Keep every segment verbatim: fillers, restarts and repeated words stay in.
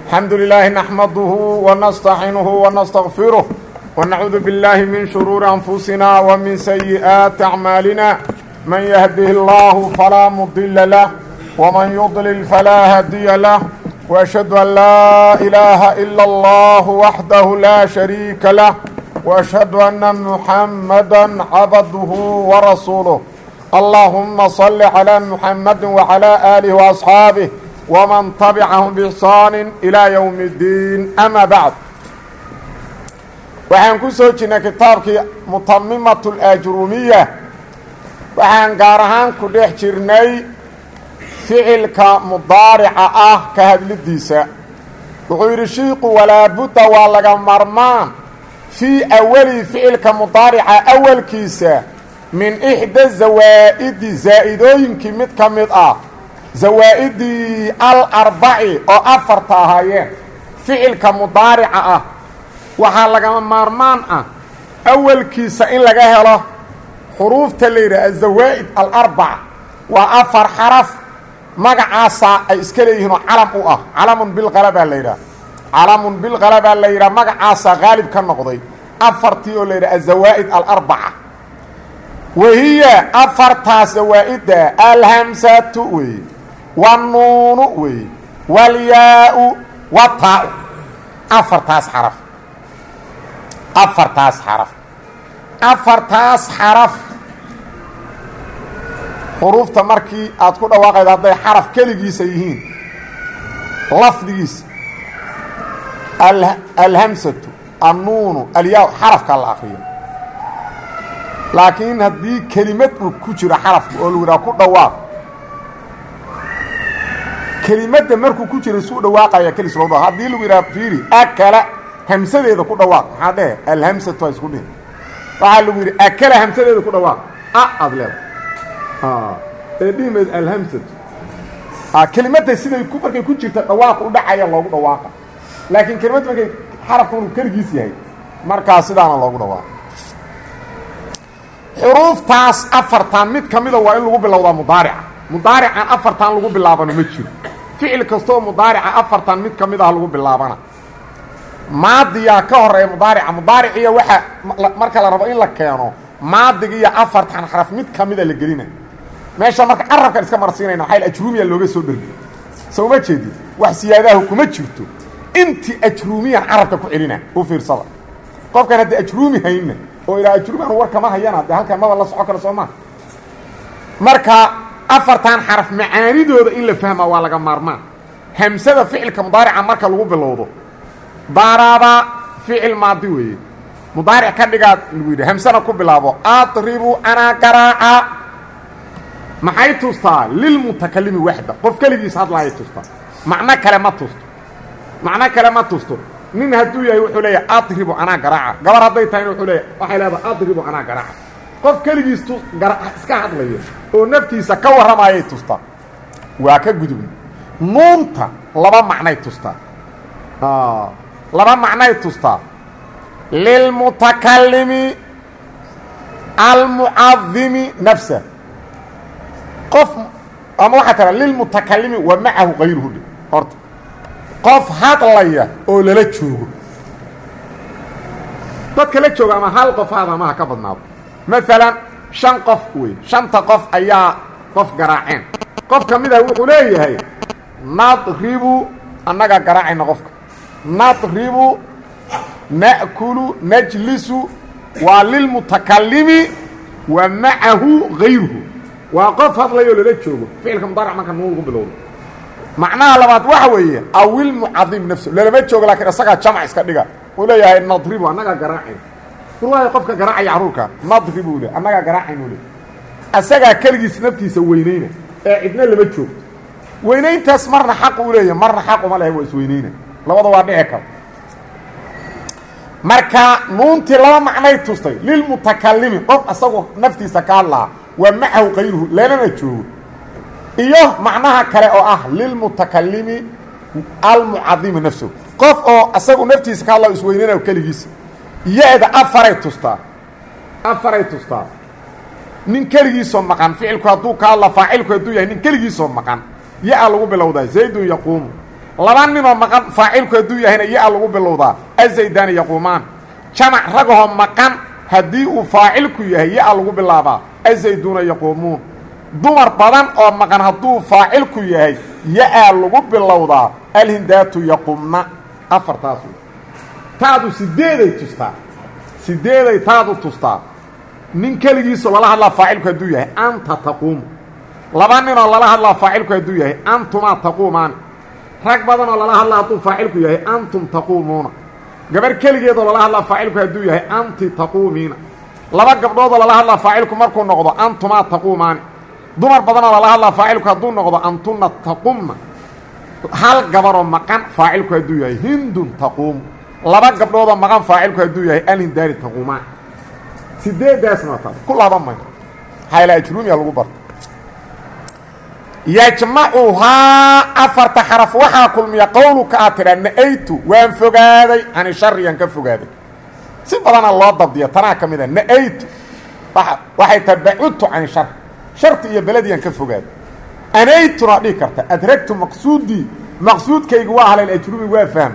الحمد لله نحمده ونستعينه ونستغفره ونعوذ بالله من شرور أنفسنا ومن سيئات أعمالنا من يهده الله فلا مضل له ومن يضلل فلا هادي له وأشهد أن لا إله إلا الله وحده لا شريك له وأشهد أن محمدا عبده ورسوله اللهم صل على محمد وعلى آله وأصحابه ومن تبعهم بإحسان إلى يوم الدين أما بعد وحن كسوجنا كتابك متممة الأجرومية وحن قارهان كدح جرني فعلك مضارع آه كهدل الديسة وغير شيق ولا بد ولا مرمان في أول فعلك مضارع أول كيسة من إحدى الزوائد زائدوين كمت كمت آه زوائد الأربع أو أفرتها فعلك مضارع آه وحالك مرمان آه أول كيسة إن لقاها له حروف تليرة الزوائد الأربع وأفر حرف مقعاسا اسكليهن علم اه علم بالغلبة الليلة علم بالغلبة الليلة مقعاسا غالب كالنقضي أفرتيو الليلة الزوائد الأربعة وهي أفرتا زوائد الهمسة وي والنون وي والياء والطاء أفرتاس حرف أفرتاس حرف أفرتاس حرف حروفta markii aad ku dhawaaqayd haday xaraf kaligiisa yihiin lafdigiis al hamsatu an-nun al-ya xarafka la akhriyo laakiin hadii kelimad uu ku jiro xaraf oo lagu ku dhawaaq kelimada markuu ku jiro soo dhawaaqaya kaliis loo dhawaaq hadii lagu yiraahdo fiiri akala hamsadeeda ku dhawaaq hadee al hamsatu isku dhig waxa lagu yiri akala hamsadeeda ku dhawaaq a adleed اه ديمد الهمزه اه كلمته سيده ku markay ku jirta dhawaaq u dhacaya loogu dhawaaqa laakiin kelimada markay xarafku kaligiis yahay marka sidaana loogu dhawaaq xuruftaas afartan mid kamida waa in lagu bilowdaa mudaaric mudaarican afartan lagu bilaabano ma jiro ficil kasto mudaaric afartan mid kamida lagu bilaabana maadiya ka horeey mudaaric mudaaric iyo waxa marka la rabo in la keeno maadiga iyo afartan xaraf mid kamida la gelina meesha marka arabka iska marsiinayna xayl ajruumiya looga soo dhirgay soo ma jeedid wax siyaadaha kuma jirto intii ajruumiyan arabka ku celina u fiirsada qofkan hadii ajruumi hayna oo ila ajruumiyan war kama hayana halka ma la soco karo Soomaa marka afartan xaraf macaanidooda in la fahmo waa laga maarmaan hamsada ficilka mudaarica marka lagu bilowdo daraba ficil maadi weeye مضارع كدغاد لويده همسنا كو بلابو اضرب انا قراءه ما هي توستا للمتكلم وحده قف كليس هاد لا توستا معنى كلمه توست معنى كلمه توست من هدو يي وحو ليه اضرب انا قراءه غبر هدي تاين وحو ليه waxay leedahay اضرب انا قراءه قف كليس تو قراءه iska hadlayo oo naftiisa ka waramaayay توستا waa ka gudub nuunta laba macnay توستا ah laba macnay توستا للمتكلم المعظم نفسه قف اما حتى للمتكلم ومعه غيره horta qof hadlaya oo la joogo dadka la jooga ama hal qof hada ma ka badnaado mesela shan qof way shanta qof ayaa qof garaaceen qof kamid ah wuxuu leeyahay nadribu annaga garaacayna qofka nadribu نأكل نجلس وللمتكلم ومعه غيره وقف هذا يقول له جوجو فعل مضارع ما كان نقول بلو معناها لبعض وحويه او المعظم نفسه لما جوج لكن اسغا جمع اسك دغا وليا نضرب انغا غراعين روايه قفك غراعي عروكا نضرب له انغا غراعين له اسغا كلغيس نفتيسه وينينا ee idna lama joog weynayntaas marna xaq u leeyahay marna xaq uma leeyahay is weynayna labada waa dhici kara marka nuunti laba macnay tustay lil mutakallimi qof asagu naftiisa ka hadlaa wa ma'ahu qayruhu lana joogo iyo macnaha kale oo ah lil mutakallimi al mu'azzim nafsuhu qof oo asagu naftiisa ka hadlaa isweynana kaligiis yaada afaray tustaa afaray tustaa nin kaligiis oo maqan ficilku haduu ka hadla faa'ilku haduu yahay nin kaligiis oo maqan yaa lagu bilowday zaydun yaqum laba ninoo maqan faacilku hadduu yahayna ya lagu bilowdaa azaydaani yaquumaan jamac ragahoo maqan haddii uu faacilku yahay ya lagu bilaabaa azayduuna yaquumuun dumar badan oo maqan hadduu faacilku yahay ya lagu bilowdaa alhindaatu yaqumna afartaas taadu sideeday tustaa sideeday taadu tustaa nin keligiisoo lala hadlaa faacilku hadduu yahay anta taquumu laba ninoo lala hadlaa faacilku hadduu yahay antumaa taquumaani rag badanoo lala hadlaa hadduu faacilku yahay antum taquumuuna gabarh keligeedoo lala hadlaa faacilku hadduu yahay anti taquumiina laba gabdhoodoo lala hadlaa faacilku markuu noqdo antumaa taquumaani dumar badanoo lala hadlaa faacilku hadduu noqdo antunna taqumna hal gabaroo maqan faacilku hadduu yahay hindun taquumu laba gabdhoodoo maqan faacilku hadduu yahay alhindaani taquumaan sideedaasna taas ku laba may hayla ajruumiya lagu barto yajmacuhaa afarta xaraf waxaa kulmiya qowluka aad tidhaa na-aytu waan fogaaday cani shariyaan ka fogaaday si badana loo dabdiya tanaa ka mid a na-aytu waxay tahay bacudtu cani shar sharti iyo belediyaan ka fogaaday anaytuna dhihi karta adragtu maqsuudii maqsuudkaygu waa haleel ajruumi waa fahm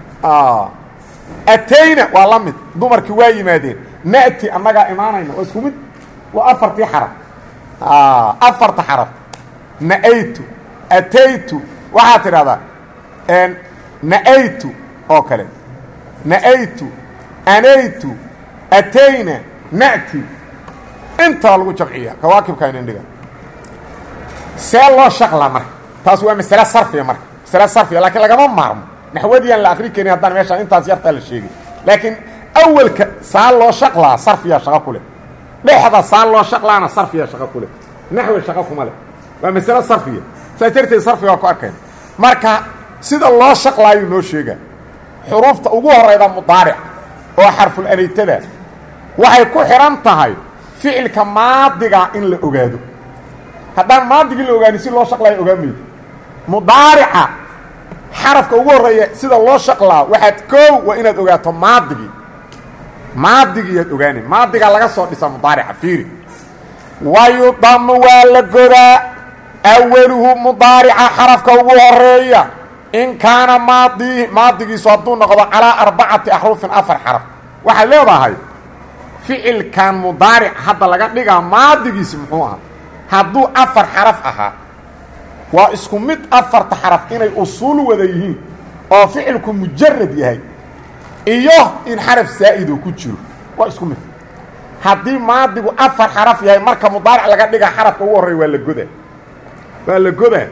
atayna waa la mid dumarkii waa yimaadeen na'ti annagaa imaanayna waa isku mid waa afartii xaraf afarta xaraf na-aytu ataytu waxaad tidhahdaa na-aytu oo kale na-aytu anaytu atayna na'ti intaa lagu jamciya kawaakibka inin dhiga see loo shaqlaa marka taas waa masale sarfiya marka masale sarfiya laakiin lagama maarmo naxwadiyaan la akri karin haddaan meeshaan intaas yartaa la sheegay laakiin awalka saa loo shaqlaa sarfiya shaqo ku leh dhexda saa loo shaqlaana sarfiya shaqo ku leh naxwi shaqo kuma leh waa masale sarfiya saa darteed sarfiga waa ku arkayn marka sida loo shaqlaayuu noo sheegaa xuruufta ugu horayda mudaaric oo xarful anaytada waxay ku xihan tahay ficilka maadiga in la ogaado haddaan maadigii la ogaanin si loo shaqlaayo ogaan maydo mudaarica xarafka ugu horreeya sida loo shaqlaa waxaad koow waa inaad ogaato maadigii maadigiiyaad ogaani maadigaa laga soo dhisa mudaarica fiiri wayudamu waa la godaa awaluhu mudaarica xarafka ugu horeeya in kaana maadi maadigiisu hadduu noqdo calaa arbacati axrufin afar xaraf waxaad leedahay ficilkan mudaaric hadda laga dhigaa maadigiisi muxuu ahaa hadduu afar xaraf ahaa waa isku mid afarta xaraf inay usuul wada yihiin oo ficilku mujarad yahay iyo in xaraf saa'id uu ku jiro waa isku mid haddii maadigu afar xaraf yahay marka mudaaric laga dhigaa xarafka ugu horreeya waa la godaa waa la godaa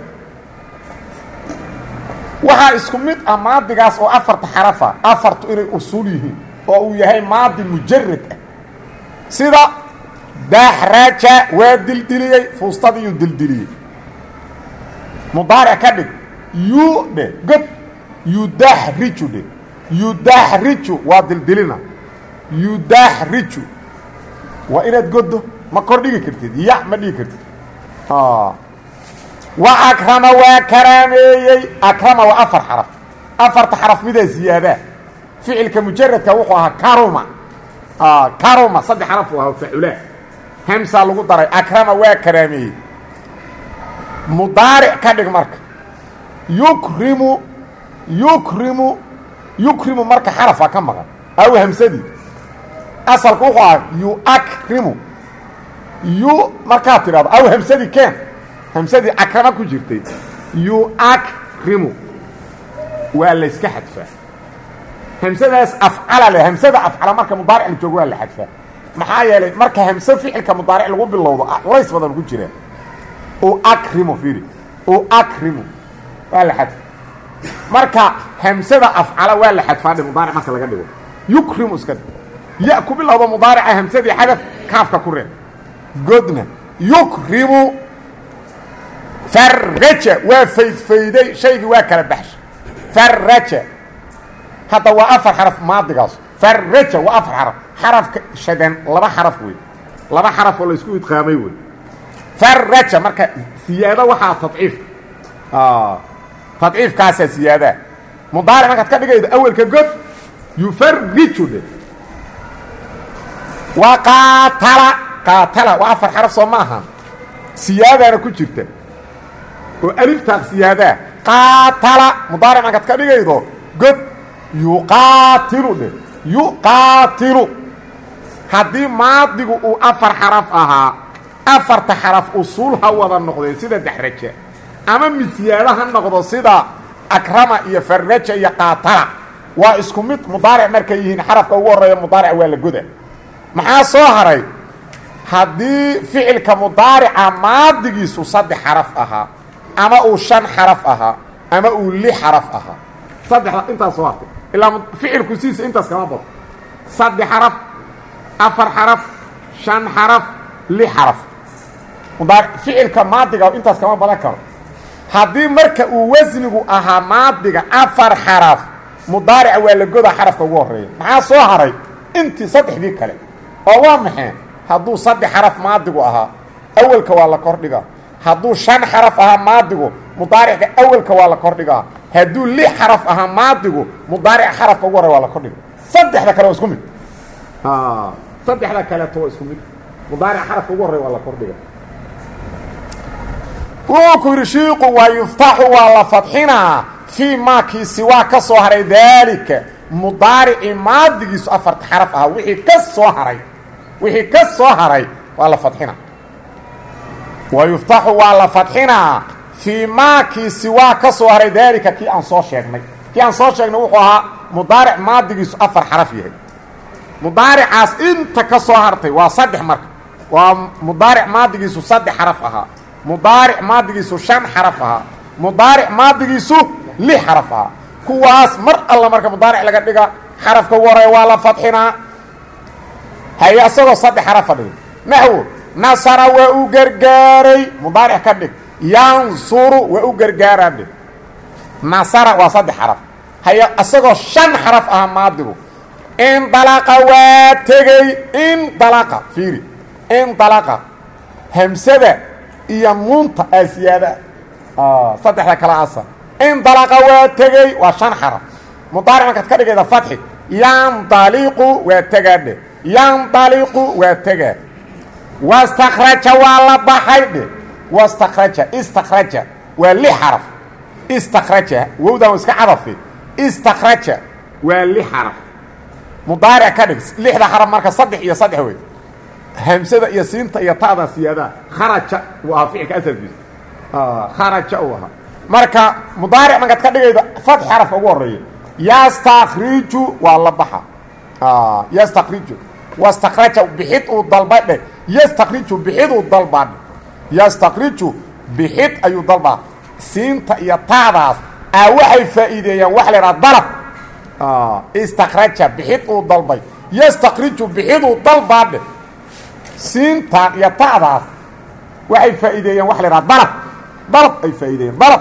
waxaa isku mid ah maadigaas oo afarta xarafa afartu inay usuul yihiin oo uu yahay maadi mujarad ah sida daxraja waa dildiliyey fuustadiiyuu dildiliyey mudaaric ka dhig yu dhe god yudaxriju dhe yudaxriju waa dildilina yudaxriju waa inaad goddo ma kor dhigi kartid ya ma dhigi kartid wa akrama waa karaameeyey akrama waa afar xaraf afarta xaraf midaa ziyaadaa ficilka mujaradka wuxuu ahaa karuma karuma saddex xaraf u ahaa facula hamsaa lagu daray akrama waa karaameeyey mudaaric ka dhig marka yukrimu yukrimu yukrimu marka xarafa ka maqan aw hamsadii asalku wuxuu ahaa yuakrimu yu markaad tidhahdo aw hamsadii keen hamsadii akrama ku jirtay yuakrimu waa la yska xadfaa hamsadaas afcala leh hamsada afcala marka mudaaric la joogo waa la xadfaa maxaa yeelay marka hamse ficilka mudaaric lagu bilowdo culays badan ku jiraan uakrimu fiiri uakrimu waa la xadfa marka hamsada afcala waa la xadfaa mudaaric marka laga dhigo yukrimu iska ya ku bilowdo mudaarica hamsadii xadaf kaafka ku reeb godna yukrimu farraja waa faydfayday shaygii waa kala baxshay farraja hadda waa afar xaraf maadigaas farraja waa afar xaraf xarafka shadan laba xaraf wey laba xaraf oo la isku idqaamay wey farraja marka siyaado waxaa tadciif tadciifkaasaa siyaadaha mudaaric markaad ka dhigaydo awelka god yufarriju dhe waa qaatala qaatala waa afar xaraf soo ma aha siyaadaana ku jirta oo aliftaaq siyaadaa qaatala mudaaric markaad ka dhigaydo god yuqaatilu dhe yuqaatilu haddii maadigu uu afar xaraf ahaa afarta xaraf usuul ha wada noqdeen sida daxraja ama misyaala ha noqdo sida akrama iyo farraja iyo qaatala waa isku mid mudaaric markay yihiin xarafka ugu horreeya mudaaric waa la goda maxaa soo haray haddii ficilka mudaarica maadigiisu saddex xaraf ahaa ama uu shan xaraf ahaa ama uu lix xaraf ahaa saddexda intaas soo hartay ilaa ficilku siisa intaas kama bado saddex xaraf afar xaraf shan xaraf lix xaraf mudaaric ficilka maadiga intaas kama badan karo haddii marka uu wasnigu ahaa maadiga afar xaraf mudaarica waa la goda xarafka ugu horreeya maxaa soo haray intii saddexdii kale oo waa maxay hadduu saddex xaraf maadigu ahaa awalka waa la kordhigaa hadduu shan xaraf ahaa maadigu mudaaricka awalka waa la kordhigaa hadduu lix xaraf ahaa maadigu mudaarica xarafka ugu horreya waa la kordhiga saddexda kale waa isku mid saddexda kaleeto waa isku mid mudaarica xarafka ugu horreya waa la kordhiga wuu ku yidhi shiiqu waa yuftaxu waa la fadxinaa fii maakii siwaa ka soo haray daalika mudaarici maadigiisu afarta xaraf ahaa wixii ka soo haray wixii ka soo haray waa la fadxinaa wa yuftaxu waa la fadxinaa fii maakii siwaa ka soo haray daalika kii aan soo sheegnay kii aan soo sheegnay wuxuu ahaa mudaaric maadigiisu afar xaraf yahay mudaaricaas inta ka soo hartay waa saddex marka waa mudaaric maadigiisu saddex xaraf ahaa mudaaric maadigiisu shan xaraf ahaa mudaaric maadigiisu lix xaraf ahaa kuwaas mar alla marka mudaaric laga dhiga xarafka ugu horeeya waa la fadxinaa haye asagoo saddex xarafa dhig naxwo nasara waa u gargaaray mudaaric ka dhig yansuru waa u gargaaraa dhig nasara waa saddex xaraf haye asagoo shan xaraf ahaa maadigu indalaqa waa tegey indalaqa fiiri indalaqa hamsada iyo nuunta aa siyaada saddexda kala asa indalaqa waa tegey waa shan xaraf mudaaric markaad ka dhigayda fatxi yandaliqu waa tegaa dhe yandaliqu waa tegaa wastakraja waa la baxay dhe wastakraja istakraja waa lix xaraf istakraja wowdan waa iska cadafi istakraja waa lix xaraf mudaaric ka dhig lixda xaraf marka saddex iyo saddex wey hamsada iyo siinta iyo ta'da siyaada kharaja waa ficilka asalkiisa kharaja uu ahaa marka mudaaric markaad ka dhigayda fatx xarafka ugu horreeya yastakriju waa la baxa yastakriju wastakraja bixid uu dalba dhe yastakriju bixid uu dalbaa dhe yastakriju bixid ayuu dalbaa siinta iyo ta'daas aa waxay faa'iideeyaan waxa la idhaha dalab istakraja bixid uu dalbay yastakriju bixid uu dalbaa dhe siintaan iyo ta'daas waxay faa'iideeyaan waxa la idhaha dalab dalab ay faa'iideeyaan dalab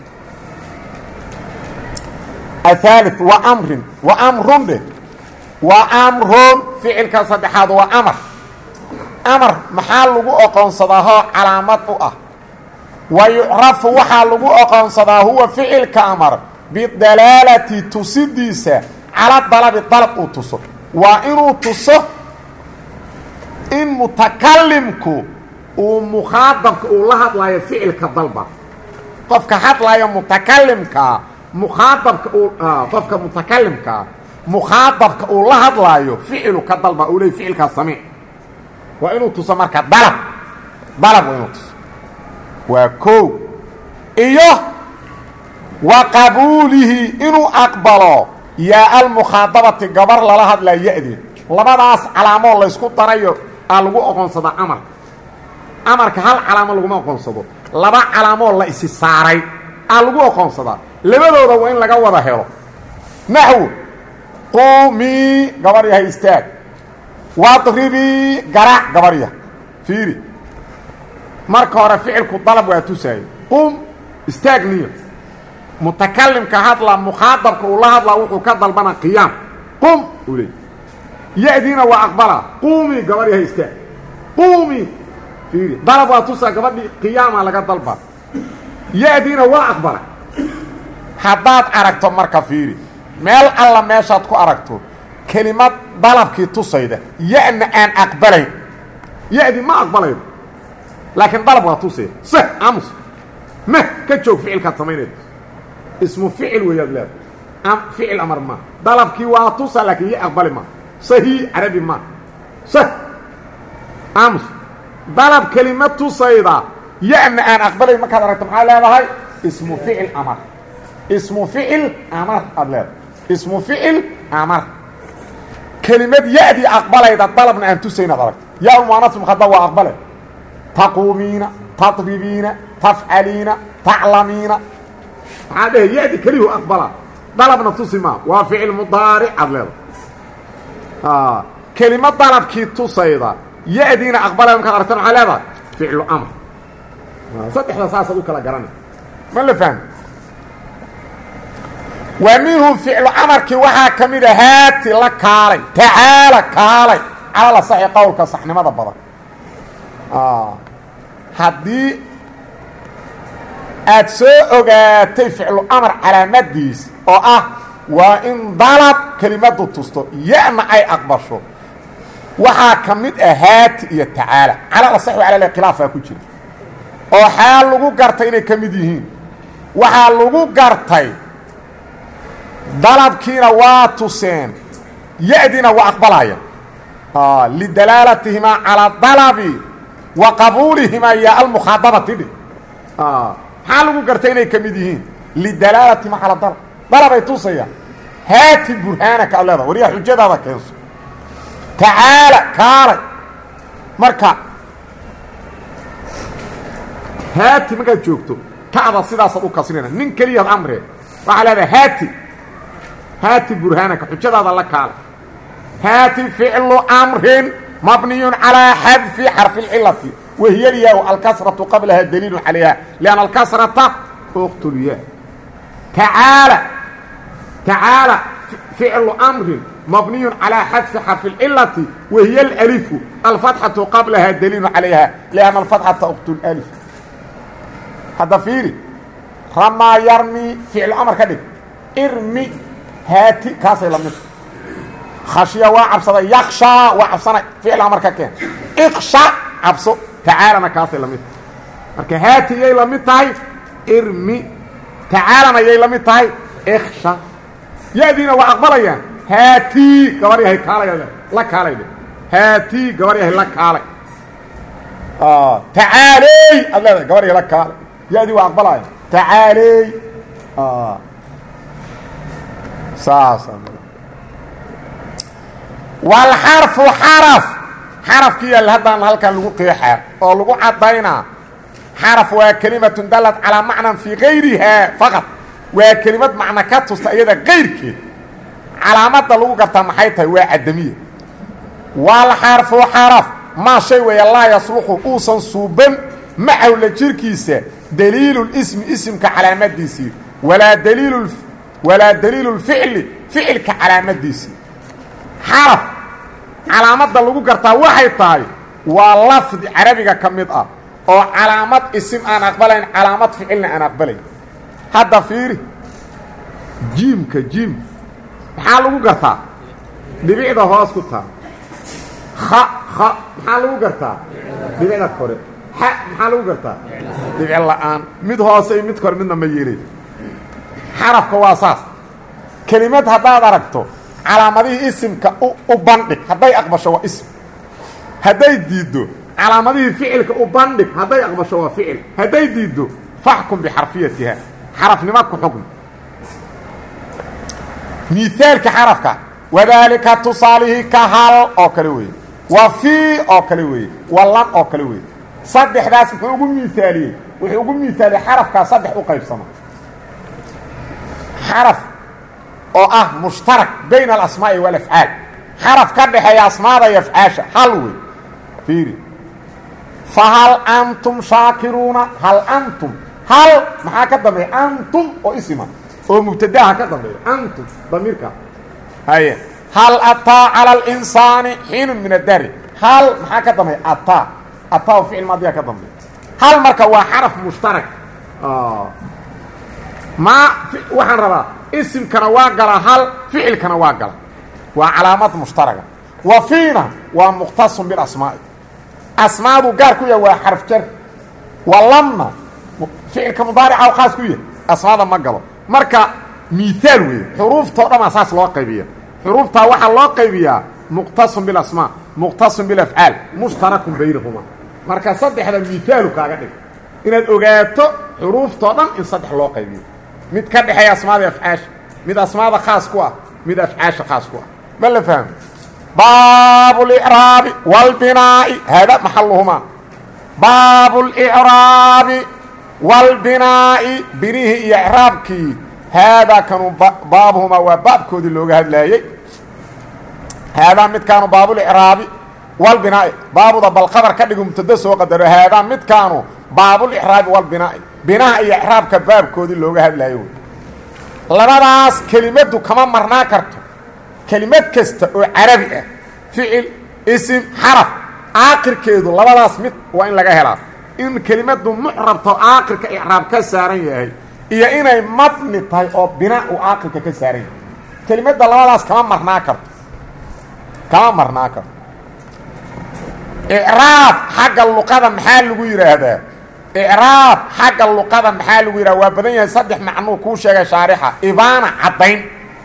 athaalith wa amrin wa amrun dhe wa amrun ficilka saddexaad waa amar amar maxaa lagu oqoonsadaa hoo calaamad u ah wa yucrafu waxaa lagu oqoonsadaa huwa ficilka amar bidalaalati tusidiisa cala dalabi dalab uu tuso waa inuu tuso in mutakalimku uu mukhaadabka uu la hadlaayo ficilka dalba qofka hadlaya mutakalimkaa mukhaadabka uu qofka mutakalimkaa mukhaadabka uu la hadlaayo ficilu ka dalba uu leey ficilkaa samee waa inuu tuso marka dalab dalab waa inuu tuso waa kow iyo wa qabuulihi inuu aqbalo yaa almukhaadabati gabar lala hadlaa ya-deed labadaas calaamoo laysku darayo aa lagu oqoonsadaa amarka amarka hal calaamo laguma oqoonsado laba calaamoo la isi saaray aa lagu oqoonsadaa labadooda waa in laga wada helo naxwo qumii gabar yahay istaag wadribii garaac gabar yah fiiri marka hore ficilku dalab waa tusaayey qum istaagniyo mutakalimka hadla mukhaadabka uu la hadlaa wuxuu ka dalbana qiyaam qum uu leey ya-diina waa aqbala quumii gabar yahay istaag quumii fiiri dalab waa tusaa gabadhii qiyaama laga dalba ya-diina waa aqbala haddaad aragto marka fiiri meel alla meeshaad ku aragto kelimad dalabkii tusayda ya-na aan aqbalayn ya-dii ma aqbalaydo laakiin dalab waa tusaya se amus meh ka joog ficilkaad samaynayda اسمه فعل وياد لا أم فعل أمر ما طلب كي واطوسا لكن يقبل ما صحيح عربي ما صح أمس طلب كلمة تصيدا يعني أن أقبل ما كان ركتم على هاي اسمه فعل أمر اسمه فعل أمر أبلاد اسمه فعل أمر كلمة يأتي أقبل إذا طلبنا أن تسينا ضرك يا المؤنث مخاطب وأقبل تقومين تطببين تفعلين تعلمين هذا يأتي كلمة أقبل طلبنا تسيما وفعل مضارع أبلاد آه كلمة طلب كي تصيدا يأتينا أقبل ما كان ركتم على هذا فعل أمر صدح لساسة دوك لا قرانا ما اللي فهم ومنهم فعل أمرك وحا كميدة هاتي لك كالي تعالى كالي على صحيح قولك صح لماذا بضا آه هدي أتسو أغاتي فعل أمر على مديس أو أه وإن ضلب كلمة تستو يعني أي أكبر شو وحا كميدة هاتي تعالى على صحيح وعلى الخلاف يكون جيد oo xaal lagu gartay inay kamid yihiin waxa lagu gartay dalabkiina waa tuseen yaadina waa aqbalaya ah lidalalatihimaa ala dalabi wa qabulihima ya al mukhadabati ah xaal lagu gartay inay kamid yihiin lidalalatihimaa ala dalab dalabay tusaya haati burhanaka allah wariya hujjada keenso ta'ala kaala marka هاتي ما قد جوجتو كعبة صدا صدوق كسرنا من كلية الأمر وعلى هذا هاتي هاتي برهانك حجة هذا الله قال هاتي فعل أمر مبني على حذف حرف العلة وهي الياء الكسرة قبلها الدليل عليها لأن الكسرة أخت الياء تعالى تعالى فعل أمر مبني على حذف حرف العلة وهي الألف الفتحة قبلها الدليل عليها لأن الفتحة أخت الألف هذا فيري رمى يرمي فعل أمر كده ارمي هاتي كاسي لمن خشية وعبصة يخشى وعبصة فعل أمر كده اخشى عبصة تعالى كاسي لمن مركا هاتي يي لمن تاي ارمي تعالى يي لمن تاي اخشى يأذينا وأقبل يعني هاتي قواري هاي كالي لك كالي هاتي قواري هاي لك كالي آه تعالي الله قواري لك كالي يأذي وأقبلها تعالي آه ساسا والحرف حرف حرف كي اللي هدان هل كان لغو قيحة أو لغو عطينا حرف وكلمة دلت على معنى في غيرها فقط وكلمة معنى كاتوس تأييدها غير كي علامات لغو قرطة محيطها وعدمية والحرف حرف ما شيء ويالله يصلحه أوصا صوبا معه لجيركيسة دليل الاسم اسم كعلامات ديسي ولا دليل الف... ولا دليل الفعل فعل كعلامات ديسي حرف علامات لغو قرطة waxay tahay waa lafdi carabiga kamid ah oo calaamad ism aan aqbalayn calaamad ficilna aan aqbalayn hadda fiiri jiimka jiim maxaa lagu gartaa dhibicda hoos ku taa kha kha maxaa lagu gartaa dhibicda kore ha maxaa lagu gartaa dhibic la'aan mid hoose iyo mid kore midna ma yeelay xarafka waa saas kelimad haddaad aragto calaamadihii isimka u bandhig hadday aqbasho waa ism hadday diiddo calaamadihii ficilka u bandhig hadday aqbasho waa ficil hadday diiddo faxkum bixarfiyatiha xarafnimo ku xukm miithaalka xarafka wadaalika tusaalihi ka hal oo kale weeye wa fii oo kale weeye wallan oo kale weeye saddexdaas wuxuu ugu miithaaliyey wuxuu ugu miithaaliyey xarafkaa saddex u qaybsama xaraf oo ah mushtarak bayna alasmaa'i walafcaal xaraf ka dhaxeeya asmaada iyo afcaasha hal wey fiiri fahal antum shaakiruuna hal antum hal maxaa ka dambeeya antum oo isima oo mubtadaha ka dambeeya antum damiirka haye hal ataa cala alinsaani xiinun min addahri hal maxaa ka dambeeya ataa ataa ficil maadiya ka dambeeya hal marka waa xaraf mushtarak ma waxaan rabaa اسمكنا واقلا هل فعلكنا واقلا وعلامات مشتركة وفينا ومختص بالأسماء أسماء قار كوية وحرف جر ولما فعلك مضارع أو خاص كوية أسماء ما قالوا marka miaal weeye xuruuftao dhan saas loo qaybiya xuruuftaa waxaa loo qaybiyaa muqtasun bilasmaa muqtasun bilafcaal mushtarakun baynahuma marka saddexda miaalu kaaga dhig inaad ogaato xuruuftao dhan in saddex loo qaybiyo mid ka dhexeeya asmaada afcaasha mid asmaada khaas ku ah mid afcaasha khaas ku ah ma la fahmo baabu اlicraabi wاlbinaa'i haada maxaluhumaa baabu اlicraabi wاlbinaa'i binihii iyo icraabkii haadaa kanu baabuhumaa waa baabkoodii looga hadlaayey haadaa midkaanu baabulicraabi wاlbinaa'i baabuda bal khabar ka dhigu mubtada soo qadaro haadaa midkaanu baabulicraabi wاlbinaa'i binaha iyo icraabka baabkoodii looga hadlaayo labadaas kelimaddu kama marnaa karto kelimad kasta oo carabi ah ficil isim xaraf aakirkeedu labadaas mid waa in laga helaa in kelimaddu mucrabto aakirka icraab ka saaran yahay iyo inay matni tahay oo binaa uu aakirka ka saaran yahay kelimadda labadaas kama marnaa karto kama marnaa karto icraab xagga luqada maxaa lagu yidhaahdaa icraab xagga luqada maxaa lagu yidhahda waa badan yahay saddex macnuu kuu sheegay shaarixa ibaana caddayn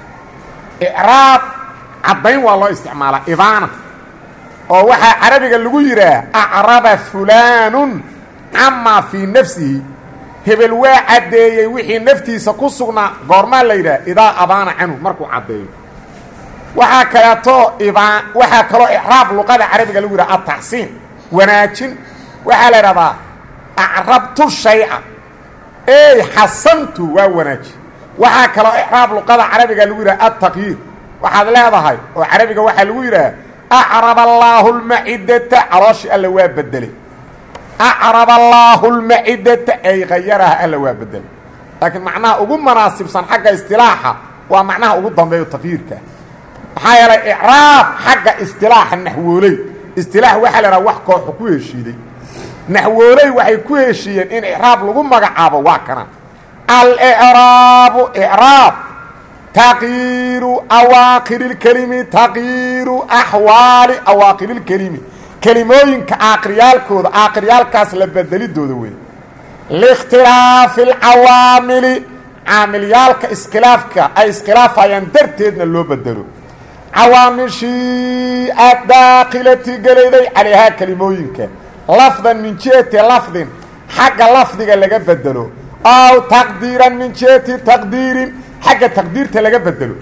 icraab caddayn waa loo isticmaalaa ibaana oo waxaa carabiga lagu yidhaah acraba fulaanun camaa fii nafsihi hebel waa caddeeyey wixii naftiisa ku sugnaa goormaa la yidhaha idaa abaana canhu markuu caddeeyo waxaa kaleeto ibaa waxaa kaloo icraab luqada carabiga lagu yidhaha ataxsiin wanaajin waxaa la idhahdaa acrabtu shayca ey xasantu waa wanaaji waxaa kaloo icraab luqada carabiga lagu yidhaha altaqyiir waxaad leedahay oo carabiga waxaa lagu yidhaha acrab allaahu lmacidata calooshii alla waa bedelay acrab allaahu lmacidata ay hayaraha alla waa bedelay laakiin macnaha ugu munaasibsan xagga istilaaxa waa macnaha ugu dambeeyo taqyiirka maxaa yeelay icraab xagga istilaaxa naxwooley istilaax waxaa la idhaha wax kooxu ku heshiiday naxwooley waxay ku heshiiyeen in icraab lagu magacaabo waa kana alicraabu icraab taqyiiru awaakiri اlkelimi taqyiiru axwaali awaakiri اlkelimi kelimooyinka aakiryaalkooda aakiryaalkaas la bedelidooda wey liikhtilaafi اlcawaamili caamilyaalka iskhilaafka ay iskhilaafayaan darteedna loo bedelo cawaamishii addaakilati gelayday calayhaa kelimooyinka lafdan min jihati lafdin xagga lafdiga laga bedelo aw taqdiiran min jihati taqdiirin xagga taqdiirta laga bedelo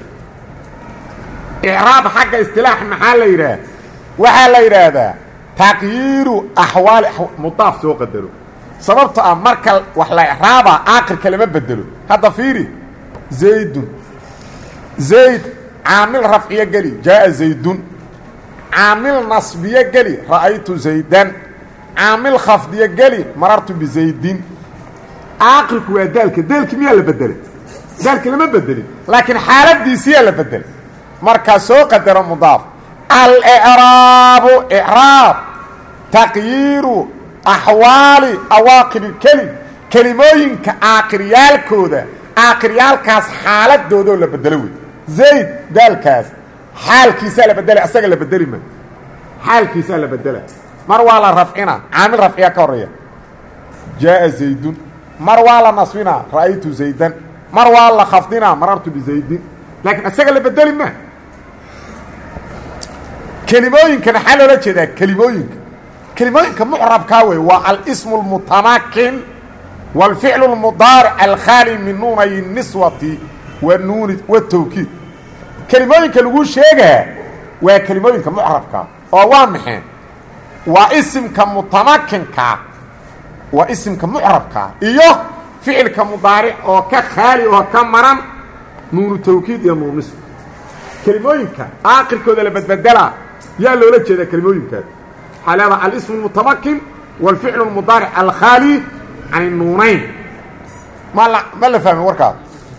icraab xagga istilaax maxaa la yidhaah waxaa la yidhaahdaa taqyiiru axwaali mudaaf soo qadaro sababto ah marka wax la icraaba aakirka lama bedelo hadda fiiri zaydun zayd caamil rafciyo geli jaaa zaydun caamil nasbiyo geli ra'aytu zaydan caamil khafdiyo geli marartu bizaydin aakirku waa daalka daalki miyaa la bedelay daalki lama bedelin laakiin xaaladiisiyaa la bedelay markaa soo qadaro mudaaf alicraabu icraab taqyiiru axwaali awaaqib ilkelim kelimooyinka aakiryaalkooda aakiryaalkaas xaaladoodoo la bedelo wey zayd daalkaas xaalkiisaa la bedela asaga la bedeli ma xaalkiisaa la bedela mar waa la rafcina caamil rafciya ka horeeya jaaa zaydun mar waa la nasbinaa ra'aytu zaydan mar waa la khafdinaa marartu bizaydin laakiin asaga la bedeli ma kelimooyinkana xaa loola jeedaa kelimooyinka kelimooyinka mucrabkaa wey waa alsmu اlmutamakin wاlficlu اlmudaaric alkhaali min nuunay niswati wanuuni watawkiid kelimooyinka laguu sheegaa waa kelimooyinka mucrabkaa oo waa maxay waa isimka mutamakinkaa waa isimka mucrabkaa iyo ficilka mudaaric oo ka khaali oo ka maran nuunu tawkiid iyo nuun niswa kelimooyinka aakirkooda la badbedelaa yaa loola jeedaa kelimooyinkaas waxaa leedaha alismu اlmutamakin wاlficlu اlmudaaric alkhaali can الnuunayn ma la ma la fahmi warkaas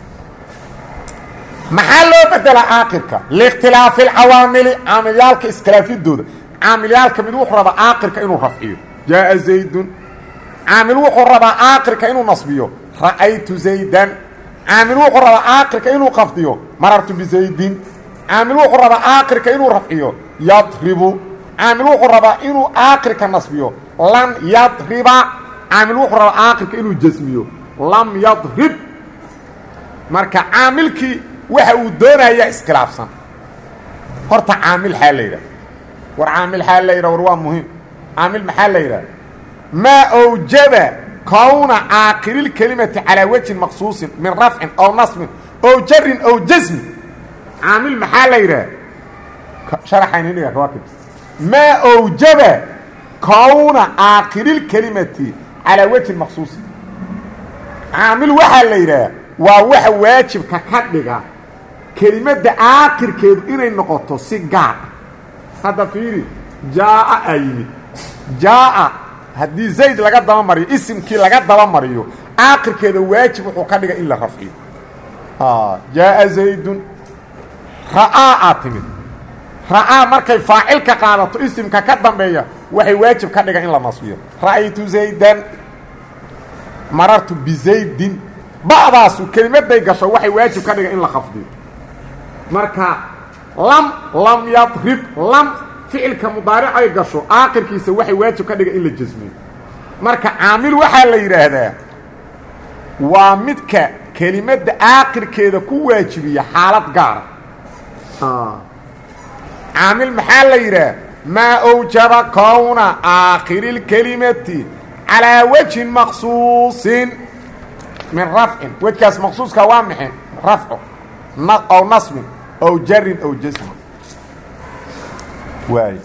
maxaa loo bedelaa aakirka liikhtilaafi اlcawaamili caamilyaalka iskhilaafidooda caamilyaalka mid wuxuu rabaa aakirka inuu rafciyo jaaa zaydun caamil wuxuu rabaa aakirka inuu nasbiyo ra'aytu zaydan caamil wuxuu rabaa aakirka inuu qafdiyo marartu bizaydin caamil wuxuu rabaa aakirka inuu rafciyo yadribu caamil wuxuu rabaa inuu aakirka nasbiyo lan yadriba caamil wuxuu rabaa aakirka inuu jasmiyo lam yadrib marka caamilkii waxa uu doonaya iskhilaafsan horta caamil xaa la yidhaha war caamil xaa la yidhaha war waa muhiim caamil maxaa la yidhaha maa awjaba kowna caaqililkelimati calaa wajhin maqsuusin min rafcin ow nasbin ow jarin ow jasmin caamil maxaa la yidhaha sharaxayni dhiga kawaakib maa awjaba kowna caaqililkelimati calaa wajhin maqsuusin caamil waxaa la yidhaha waa waxa waajibka ka dhiga kelimadda aakhirkeedu inay noqoto si gaar ah hadda fiiri jaa'a aa yimid jaa'a haddii zayd laga daba mariyo isimkii laga daba mariyo aakhirkeeda waajib wuxuu ka dhiga in la rafciyo jaa'a zaydun ra'aa aa timid ra'aa markay faacilka qaadato isimka ka dambeeya waxay waajib ka dhiga in la nasbiyo ra'aytu zaydan marartu bizaydin ba'daasu kelimaday gasho waxay waajib ka dhiga in la khafdiyo marka lam lam yadrib lam ficilka mudaaric ay gasho aakhirkiisa waxay waajib ka dhiga in la jasmiyo marka caamil waxaa la yidhaahdaa waa midka kelimadda aakhirkeeda ku waajibiya xaalad gaara caamil maxaa la yidhaha maa awjaba kowna aakhiriilkelimati calaa wajhin maqsuusin min rafcin wejkaas maqsuuska waa maxay rafco ow nasbin ow jarin ow jasmin waay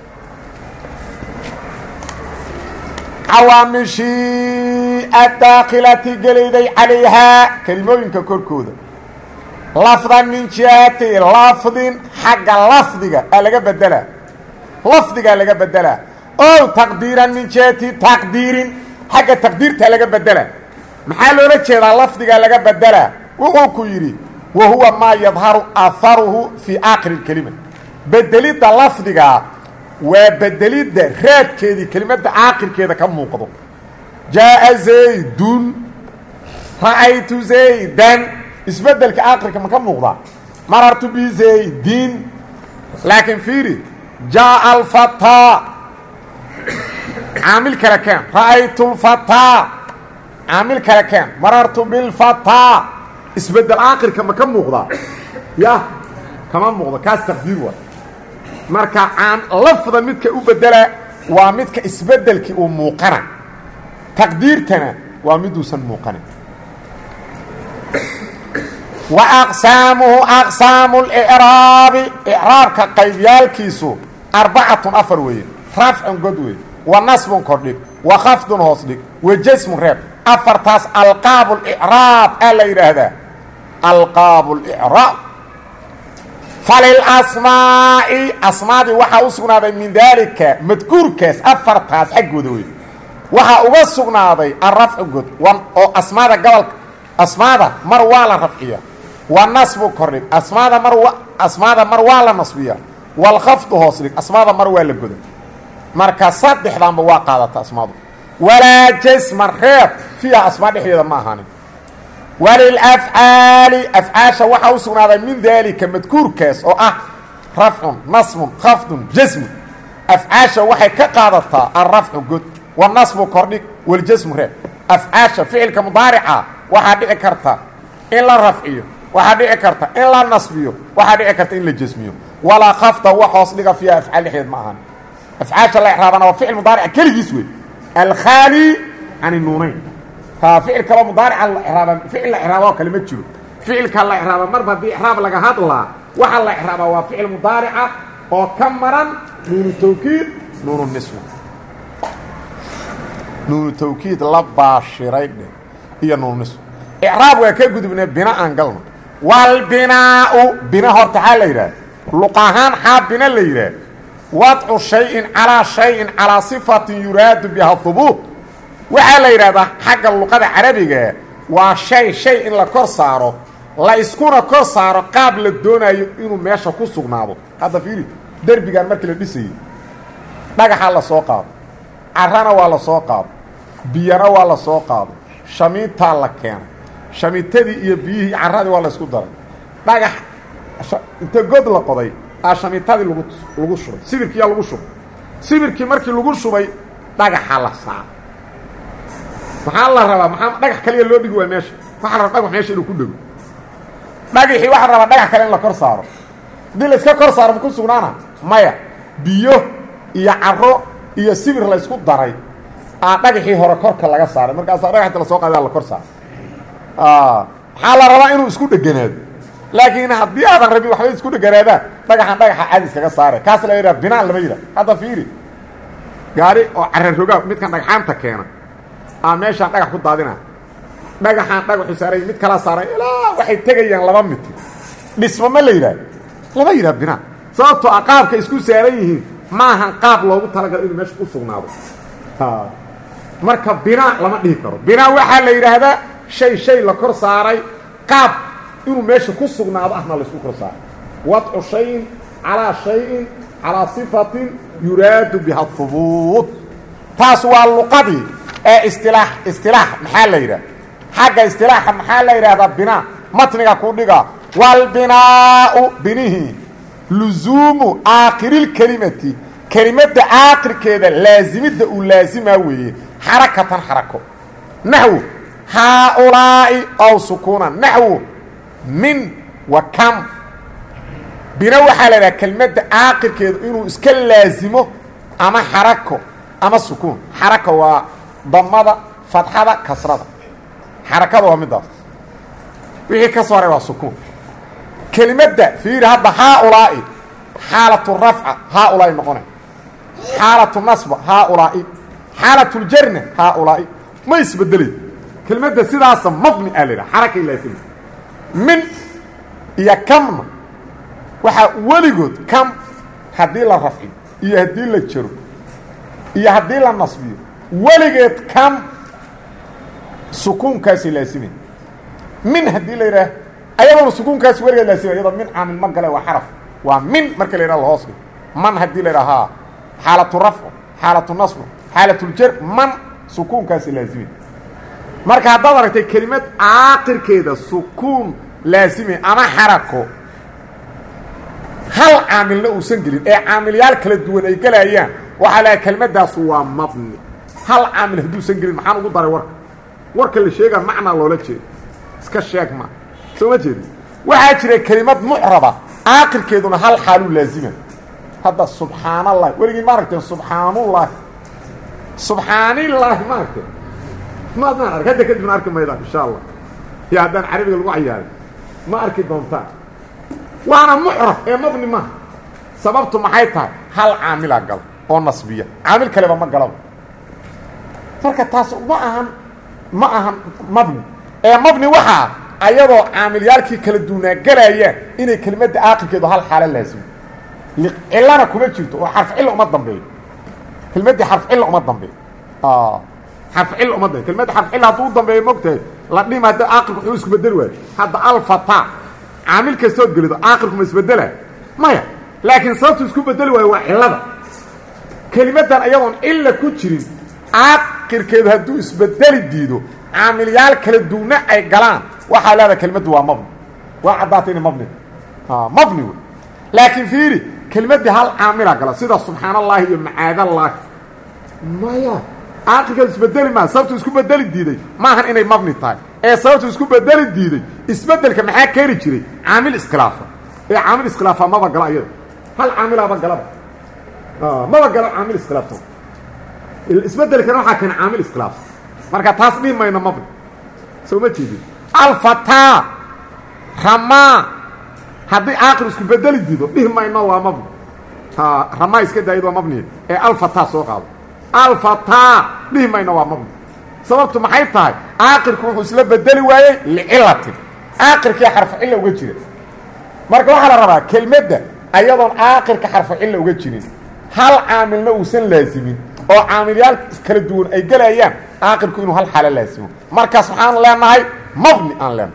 cawaamishii addaakilati gelayday calayhaa kelimooyinka korkooda lafdan min jihati lafdin xagga lafdiga aa laga bedelaa lafdigaa laga bedelaa ow taqdiiran min jihati taqdiirin xagga taqdiirtaa laga bedelaa maxaa loola jeedaa lafdigaa laga bedelaa wuxuu ku yidhi wa huwa maa yadharu aharuhu fii aakhiri اlkelima bedelidda lafdigaa waa bedelidda raadkeedii kelimadda aakhirkeeda ka muuqdo jaa'a zaydun ra'aytu zaydan isbedelka aakhirka ma ka muuqdaa marartu bizaydin laakiin fiiri jaa'a alfataa caamil kale keen ra'aytu lfataa caamil kale keen marartu bilfataa isbedel aakhirka ma ka muuqdaa yah kama muuqdo kaas taqdiir waa marka aan lafda midka u bedela waa midka isbedelkii uu muuqana taqdiirtana waa miduusan muuqanin wa aqsaamuhu aqsaamu licraabi icraabka qaybyaalkiisu arbacatun afar weeye rafcun god wey wa nasbun kordhig wa khafdun hoos dhig wa jasmun reeb afartaas alqaabu licraab aa la yidhaahdaa alqaabu licraab falilasmaa'i asmaadii waxaa u sugnaaday min daalika madkuurkaas afartaas xaggooda wey waxaa uga sugnaaday alrafcu god oo asmaada gobolka asmaada mar waa la rafciya wa nasbu kordhig asmaada mar asmaada mar waa la nasbiya walkhafdu hoos dhig asmaada mar waa la goda marka saddexdaanba waa qaadata asmaadu walaa jasman reeb fiiha asmaa dhexdeeda ma ahaanin walilafcaali afcaasha waxaa u sugnaaday min daalika madkuurkaas oo ah rafcun nasbun khafdun jasmun afcaasha waxay ka qaadataa alrafcu god wanasbu kordhig waljasmu reeb afcaasha ficilka mudaarica waxaa dhici karta in la rafciyo waxaa dhici karta in la nasbiyo waxaa dhici karta in la jasmiyo walaa khafda wax hoos dhiga fiiha afcaal dhexdeed ma ahan afcaasha la icraabana waa ficil mudaarica keligiis wey alkhaali can inuunayn taa ficil kaloo mudaarica la icraaba ficil la icraaba oo kale ma jiro ficilka la icraaba marba haddii icraab laga hadlaa waxa la icraabaa waa ficil mudaarica oo ka maran nuunu tawkiid nuunu niswa nuunu tawkiid la baashiray dhe iyo nuunu niswa icraab waa ka gudubnay bina aan galno walbinaau bina horta xaa la yidhaha luq ahaan xaa bina la yidhaah wadcu shayin calaa shayin calaa sifatin yuraadu biha hubuut waxaa la yidhahdaa xagga luqada carabiga waa shay shay in la kor saaro la iskuna kor saaro qaab la doonayo inuu meesha ku sugnaado hadda fiiri derbigaan markii la dhisayey dhagaxaa la soo qaado carana waa la soo qaado biyana waa la soo qaado shamiintaa la keenay shamiintadii iyo biyihii caradii waa la isku daray dhagax inta god la qoday aa shamiintadii lagu lagu shubay sibirkiiyaa lagu shubay sibirkii markii lagu shubay dhagaxa la saaray maxaa la rabaa maxaa dhagax kaliya loo dhigi waa meesha waxaa la rabaa dhagax meesha inuu ku dhego dhagaxii waxa raba dhagax kale in la kor saaro dil iska kor saaro ku sugnaana maya biyo iyo caro iyo sibir la isku daray aa dhagaxii hore korka laga saaray markaas dhagaxda la soo qaaday la kor saaro ah xala raba inuu isku dhaganaado laakiin haddii aadan rabi waxba isku dhaganaada dhagaxan dhagaxa caadi iskaga saaray kaas la yiraahdo binaa lama yiraahdo hada fiiri gaari oo carro roga midkan dhagaxanta keena aa meesha dhagax ku daadina dhagaxan dhagaxu saaray mid kala saaray ilaa waxay tagayaan laba mitir dhismo ma la yiraahdo lama yiraahdo binaa sababtoo aqaabka isku saaran yihiin maahan qaab loogu talagalay inuu meesha ku sugnaado ha marka binaa lama dhihi karo binaa waxa la yiraahdaa shay shay la kor saaray qaab inuu meesha ku sugnaado ahna la isku kor saaray wad'u shay'in ala shay'in ala sifatin yuraadu biha thubut taas waa luqadii ee istilaax istilaax maxaa la yiraahdaa xagga istilaaxa maxaa la yiraahdaa binaa matniga ku dhiga wal binaa'u binihi luzuumu aakhiril kalimati kalimada aakhirkeeda laazimida uu laazima weeye xarakatan xarako nahwu haula'i aw sukuna nahwu min wa kam bina waxa la yiraahdaa kalimada aakhirkeeda inuu iska laazimo ama xarako ama sukun xarako waa damada fathada kasrada xarakada waa midaas wixii ka soo waa sukun كلمة في هذا هؤلاء حالة الرفع هؤلاء نقول حالة النصب هؤلاء حالة الجرن هؤلاء ما يسبدلي كلمة سيدة أصلا مبني آلنا حركة إلا يسمى من يا كم وحا ولقود كم هدي له رفع يهدي له الجر يهدي له النصب ولقود كم سكون كاسي لا يسمى من هدي له أيضا سكون كاس ورقة لا سوى أيضا من عامل مقلة وحرف ومن مركل إلى الهوصل من هدي لها حالة الرفع حالة النصب حالة الجر من سكون كاس لازمي مركل هذا كلمة آخر كده سكون لازمي أما حركه هل عامل له سنجلين أي عامل يالك للدون أي كلا أيام وعلى كلمة ده سوى مبني هل عامل هدو سنجلين محانا قدر ورك ورك اللي شيئا معنى الله لك شيء اسكشيك ما سو ما جيري waxa jira kelimad mu'raba aakhirkeeduna hal xaal laazima hada subhanallah warigi maaragtay subhanallah subhanallah maaragtay ma ma aragta kadib arki meeyda insha Allah ya hadan arabiga lagu ciyaar ma arki doonta waana mu'rab ee mabni ma sababtu maxay tahay hal aamila gal oo nasbiya aamil kale ma galo marka taas ma ahan ma ahan mabni ee mabni waxa ayadoo caamiliyalkii kala duuna galayaan inay kelimada aakhirkeedu hal xaal laazim liqilana kuma jirto oo xarf illa uma dambeeyo kelimada xarf illa uma dambeeyo ah xarf illa uma dambeeyo kelimada xarf illa haduu dambeeyo mogtay la dhimada aakhirku wuxuu isku bedel waay hada alfata caamil kasto gelido aakhirku ma isbedela maya laakiin sababtu isku bedel waay waa illada kelimadan ayadoon illa ku jirin aakhirkeedu haduu isbedeli diido caamiliyal kala duuna ay galaan waxa la كلمه waa mabni waa cadaatay mabni ha mabni laakiin fiiri كلمه hal aamila gala sida subhanallah iyo maadallah maya aakhirka isbedeli ma sababtu isku bedeli diiday ma ahan inay mabni tahay ee sababtu isku bedeli diiday isbedelka maxaa keeni jiray aamil iskhilaafa ee aamil iskhilaafa ma ba gala ayada hal aamila ba gala ah ma ba gala aamil iskhilaafa isbedelka waxa kan aamil iskhilaaf marka taas dhimayna mabni soo ma jeedin الفتاة رما هذه آخر اسكو بدل ديدو به ما ينو waa mabni ha rama iska daydo mabni ee الفتاة soo qaado الفتاة به ما ينو waa mabni sababtu maxay tahay aakhirku wuxuu isla bedeli waayay li'ilati aakhirkii xarf illa uga jira marka waxa la rabaa kelmadda ayadoon aakhirka xarf illa uga jirin hal aamilna uusan laazimin oo aamilyaal kala duwan ay galayaan aakhirku inuu hal xal laazimo marka subxaan leenahay مبني ان لم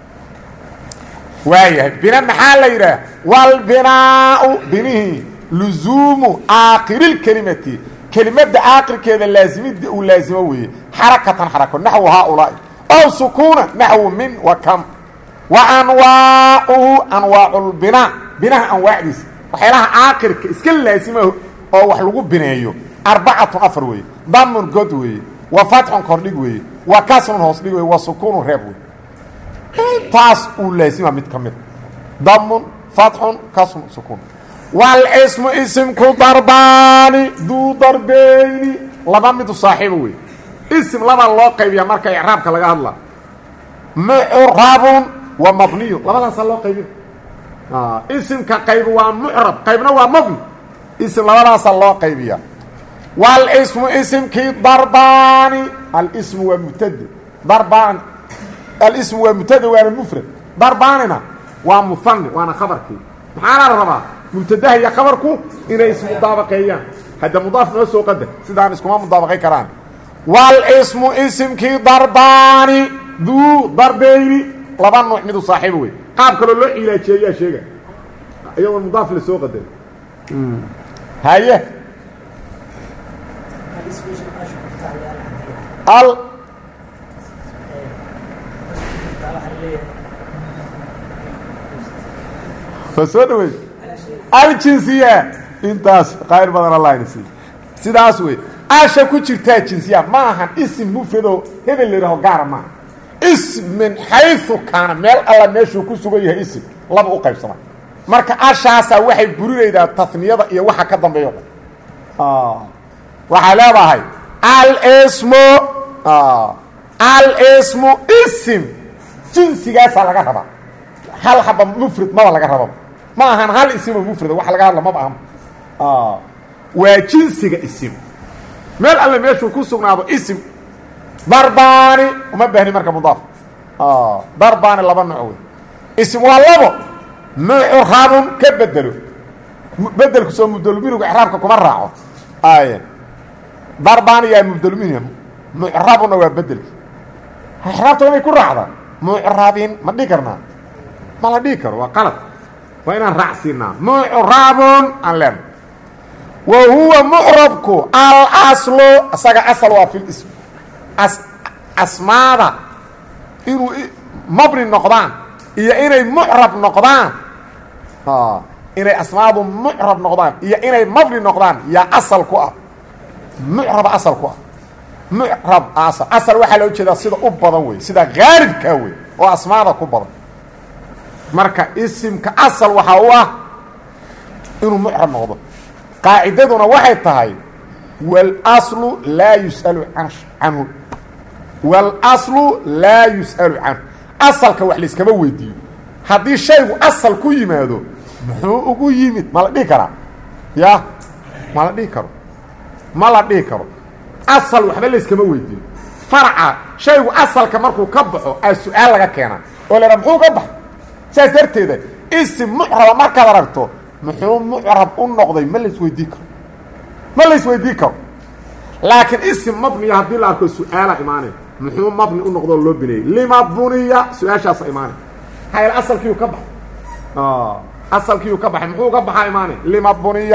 وايه بنا محل يرى والبناء بنه لزوم اخر الكلمه كلمه اخر كده لازم ولازم وي حركه حركه نحو هؤلاء او سكون نحو من وكم وانواع انواع البناء بناء انواع دي وحيلها اخر اسكل لازم او wax lagu bineeyo arbacatu afar way damun god way وفتح كرديق وي وكسر هوسديق وي وسكون ريب وي intaas uu laasima mid ka mid damun fatxun kasrun sukuun walismu isimku darbaani duu darbeyni laba midu saaxiiba wey ism laba loo qaybiya marka icraabka laga hadla mucrabun wa mabniyu labadaasaa loo qaybiya isimka qayb waa mucrab qaybna waa mabni ism labadaasaa loo qaybiya walismu isimkii darbaani alismu waa mubtade darbaan alismu waa mubtade waana mufrad darbaanina waa muhanni waana khabarkii maxaa la rabaa mubtadaha iyo khabarku inay ismudaabaqeeyaan hadda mudaaf noo soo qadar sidaan iskuma mudaabaqay karaan walismu isimkii darbaani duu darbeyni laba nuuc midu saaxiiba wey qaab kaloo loo cilaajiyeeyaa sheega iyagoo mudaaf la soo qadar haye al soo dhaweey aljinsiya intaas qayr badan allah insi sidaas wey asha ku jirtaa jinsiya ma ahan ism mufrado hebel leeyahay gaar ma ism min haythu kana meel alla meeshu ku sugan yahay ism laba u qaybsama marka ashaasa waxay burinaydaa tasniyada iyo waxa ka dambeeyo ah waxa leedahay al ismu ah al ismu ism jinsigaas laga rabaa hal haba mufrad ma laga rabaa ma ahan hal ism mufrad wax laga hadla ma baahan ah waa jinsiga ism meel alla meeshu ku sugnaado ism darbaani uma baahni marka mudaaf ah darbaani laba nooc ism waa labo mu'rabun ka bedelo bedel ku soo mudal biruga i'raabka kuma raaco aaye darbaani ya mudal minhum mu'rabuna waa bedel i'raabta inay ku raacda mu'rabin ma dhigi karnaa ma la dhigi karo waa qalad waa inaan raacsiinaa mu'rabun alam wa huwa mu'rabku al aslu asaga asal waa fil ism as asmaada inuu mabni noqdaan iyo inay mu'rab noqdaan ha inay asmaadu mu'rab noqdaan iyo inay mabni noqdaan ya asal ku ah mu'rab asal ku ah mu'rab asal asal waxa loo jeedaa sida u badan way sida gaalibka way oo asmaada ku badan marka isimka asal waxa uu ah inuu mu'rab noqdo qaacidaduna waxay tahay wal aslu la yusalu anhu wal aslu la yusalu anhu asalka wax liskama weydiiyo haddii shaygu asal ku yimaado muxuu ugu yimid ma la dhihi karaa ya ma la dhihi karo ma la dhihi karo asal waxba layskama weydiiyo farca shaygu asalka markuu ka baxo aa su-aal laga keena oo la muxuu ka baxo saas darteeda isim mucraba markaad aragto muxuu mucrab u noqday ma laisweydii karo ma laisweydii karo laakiin isim mabniya haddii la arko su-aala imaanay muxuu mabni u noqdo loo bineeyey lima buniya su-aashaasa imaanay hayl asalkiiu ka baxay asalkiiu ka baxay muxuu ka baxaa imaanay lima buniya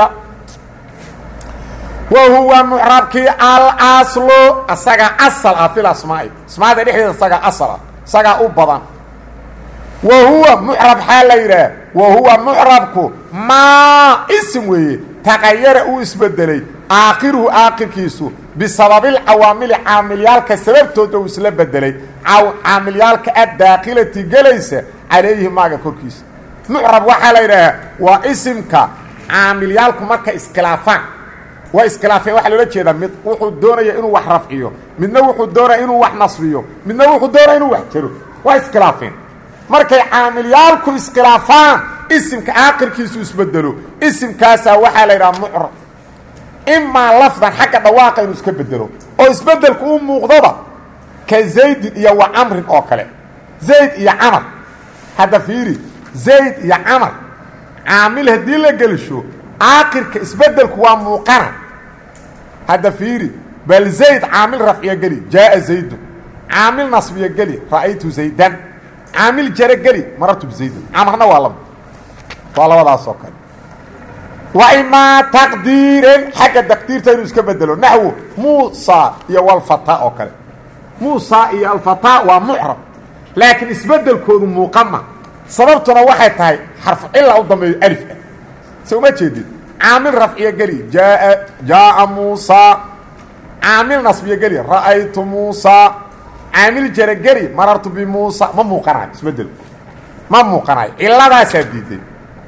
wa huwa mucrabkii al aslu asaga asal ah fil asmaa'i asmaada dhexdeeda asaga asal ah asagaa u badan wa huwa mucrab xaa la yidhaah wa huwa mucrabku maa ism weeye taqayara uu isbedelay aakhiruhu aakhirkiisu bisababil cawaamili caamilyaalka sababtooda uu isla bedelay caamilyaalka addaakilati gelaysa calayhi maaga korkiisa mucrab waxaa la yidhaahaa waa isimka caamilyaalku marka iskhilaafaan waa iskhilaafeen waxaa loola jeedaa mid wuxuu doonaya inuu wax rafciyo midna wuxuu doonaya inuu wax nasriyo midna wuxuu doonaya inuu wax jaro waa iskhilaafeen markay caamilyaalku iskhilaafaan isimka aakhirkiisu isbedelo isimkaasaa waxaa la yidhaha mucrab imaa lafdan xagga dhawaaqa inuu iska bedelo oo isbedelku u muuqdaba ka zaydin iyo wa camrin oo kale zayd iyo camar hadda fiiri zayd iyo camar caamil haddii la gelisho aakhirka isbedelku waa muuqana hadda fiiri bal zayd caamil rafciya geli jaaa zaydun caamil nasbiya geli ra'aytu zaydan caamil jare geli marartu bizaydin camarna waa laba waa labadaas oo kale wa imaa taqdiiran xagga taqdiirta inuu iska bedelo naxwu muusa iyo walfata oo kale muusa iyo alfata waa mucrab laakiin isbedelkoodu muuqama sababtuna waxay tahay xarf cilla u dambeeyo alif ah soo ma jeedid caamil rafciya geli jaa jaa muusa caamil nasbiya geli ra'aytu muusa caamil jarageli marartu bimuusa ma muuqanayo isbedel ma muuqanayo ciladaasaa diiday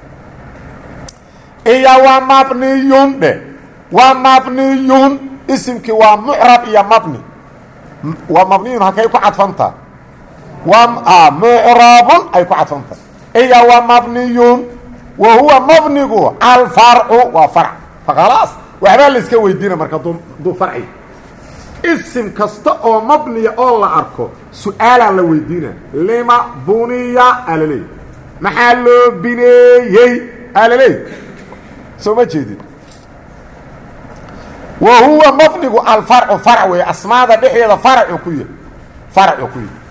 iyo waa mabniyun dhe waa mabniyun isimkii waa mucrab iyo mabni waa mabniyun halkay ku cadfantaa waa mucrabun ay ku cadfantaa iyo waa mabniyun wa huwa mabnigu alfarcu waa farc faqalaas waxbaa la iska weydiina marka duu farci isim kasta oo mabniya oo la arko su-aalaa la weydiina lima buniya alaleey maxaa loo bineeyey alaleey soo ma jeedid wa huwa mabnigu alfarcu farc wey asmaada dhexdeeda farcu ku yahy farcu ku yahy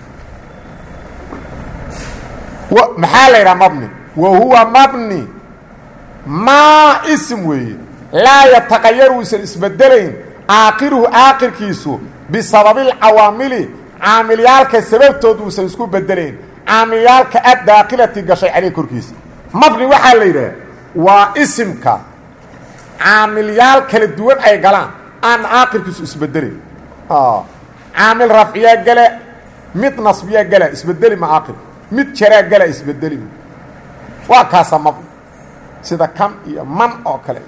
maxaa la yidhaha mabni wa huwa mabni maa ism weeye laa yataqayar uusan isbedelayn aakiruhu aakirkiisu bisababilcawaamili caamilyaalka sababtood uusan isku bedelayn caamilyaalka addaakilati gashay caleyh korkiisa mabni waxaa la yidhaha waa isimka caamilyaal kala duwan ay galaan aan aakirkiisu isbedelayn caamil rafciyaa gala mid nasbiyaa gala isbedeli ma aakirka mid jaraa gala isbedeli waa kaasa mabni sida kam iyo man oo kale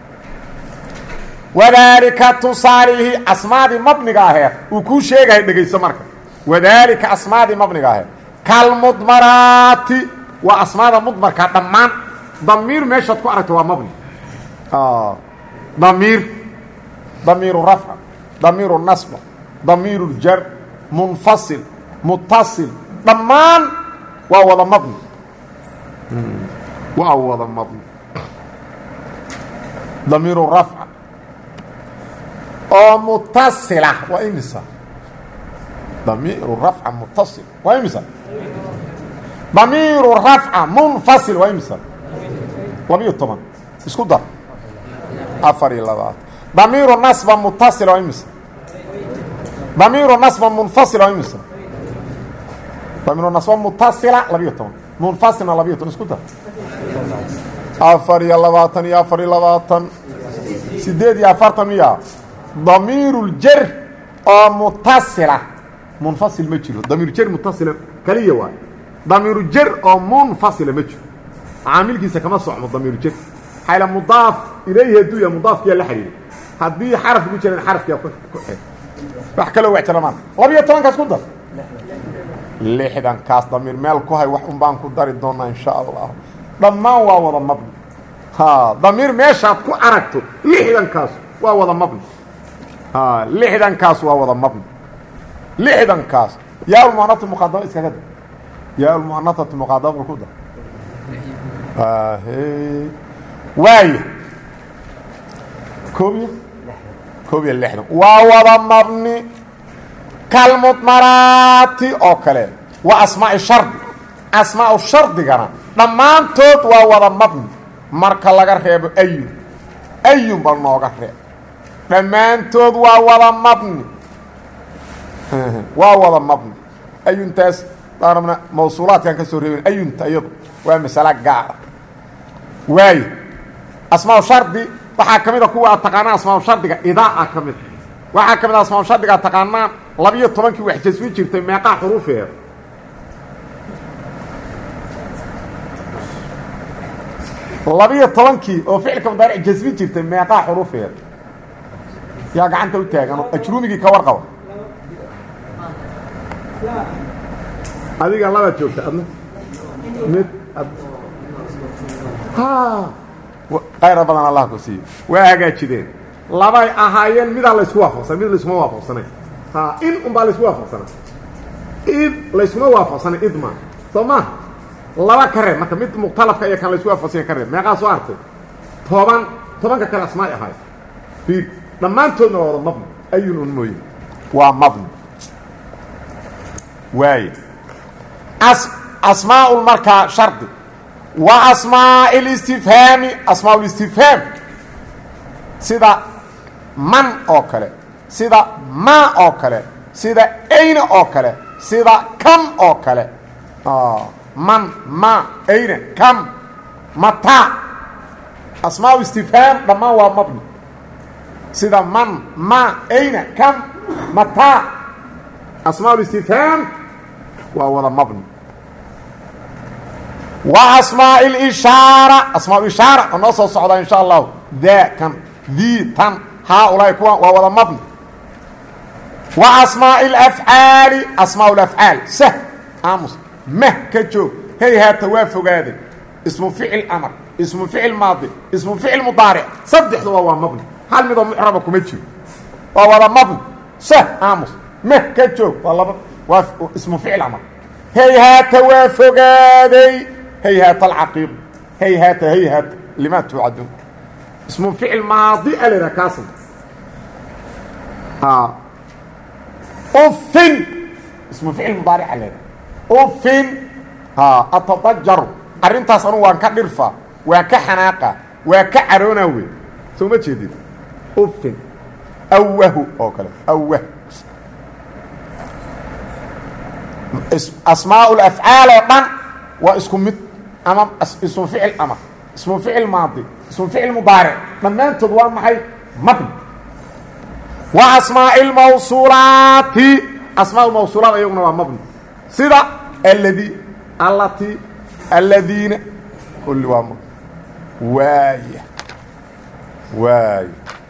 wadaalika tusaalihi asmaadii mabniga aheed uu kuu sheegahay dhegayso marka wadaalika asmaadii mabniga aheed kalmudmaraati waa asmaada mudmarka dhammaan damiir meeshaad ku aragto waa mabni damiir damiiru rafca damiiru nasba damiiru jar munfasil mutasil dhammaan waa wada mabni waa wada mabni damiiru rafca oo mutasila waa imisa damiiru rafca mutasil waa imisa damiiru rafca munfasil waa imisa labiyo toban isku dar afar iyo labaatan damiiru nasba mutasil waa imisa damiiru nasba munfasil waa imisa damiiru nasba mutasila labiyo toban munfasilna labiyo toban isku dar afar iyo labaatan iyo afar iyo labaatan sideed iyo afartan miya damiiru ljar oo mutasila munfasil ma jiro damiiru jar mutasila kaliya waay damiiru jar oo munfasila ma jiro caamilkiisa kama socmo damiiru jar xayla mudaaf ilayhi hadduu yahay mudaafkiyaa la xiriiray haddii xaraf ku jiran xarafkiyaa ku xir wax kaloo wactira maan labiyo tobankaas ku dar lixdankaas damiir meel ku hay wax un baan ku dari doonaa insha allah dhammaan waa wada mabni ha damiir meeshaad ku aragto lixdankaas waa wada mabni ha lixdankaas waa wada mabni lixdankaas yaa ulmuanafatu muqadama iskaga dar yaa ulmuanafatu muqadama ku dar ahe waaya koob iyo koob iyo lixdan waa wada mabni kalmudmaraati oo kale waa asmaa'i shardi asmaa'u shardigana dhammaantood waa wada mabni marka laga reebo ayun ayun bal nooga reeb dhammaantood waa wada mabni waa wada mabni ayuntaas daarabna mawsuulaadkaan ka soo reebin ayunta iyadu waa masalo gaara waayo asmaa'u shardi waxaa ka mid a kuwa aad taqaanaan asmaa'u shardiga idaa ka mid waxaa ka mid a asmaa'u shardiga aad taqaanaan labiyo tobankii wax jasmin jirtay meeqaa xuruufeeda labiyo tobankii oo ficilka mudaaric jasmin jirtay meeqaa xuruufeeda yaa gacanta u taagan oo ajruumigii ka warqaba adiga labaad joogta adna mid qayra badan allah ku siiyo waa hagaajideen labay ahaayeen midaa laysku waafaqsan mid layskuma waafaqsanay in unbaa laysku waafaqsana id layskuma waafaqsanay id maa soo maha laba ka reeb marka mid mukhtalafka iyo kan laysku waafaqsanya ka reeb meeqaa soo artay toban tobanka kale asmaay ahaay fiir dhammaantoodna waa wada mabni ayun un mooye waa mabni waaye as asmaa'ul markaa shardi wa asmaa'i listifhaami asmaa listifhaam sida man oo kale sida ma oo kale sida ayna oo kale sida kam oo kale man ma ayna kam mata asmaa istifhaam dhammaan waa mabni sida man ma ayna kam mata asmaa اlistifhaam waa wada mabni wa asmaa اlishaara asmaa اlishaara oo noo soo socdaa in sha allahu daa kan dii tan haaulaai kuwan waa wada mabni wa asmaa اlafcaali asmaa اlafcaal sah aamus mah ka joog hey haata waa fogaaday ismu ficil amar ismu ficil maadi ismu ficil mudaaric saddexduba waa mabni hal midoo mucraba kuma jiro waa wada mabni sah aamus mah ka joog waa laba waa ismu ficil amar hey haata waa fogaaday hey haata alcaqiiq hey haata hey haata lima tuucaduun ismu ficil maadi alera kaasna haa ufin ismu ficil mudaaric alera ufin haa atadajaru arrintaas anu waan ka dhirfaa waan ka xanaaqa waa ka caroonaa wey soo ma jeedid ufin awahu oo kale awah asmaa ulafcaal oo dhan waa isku mid ama ismu ficil amar ismu ficil maadi ismu ficil mudaaric dhammaantood waa maxay mabni wa asmaa lmawsuulaati asmaa lmawsuulaat ayaguna waa mabni sida alladii allati aladiina kulli waa mabni waaya waaya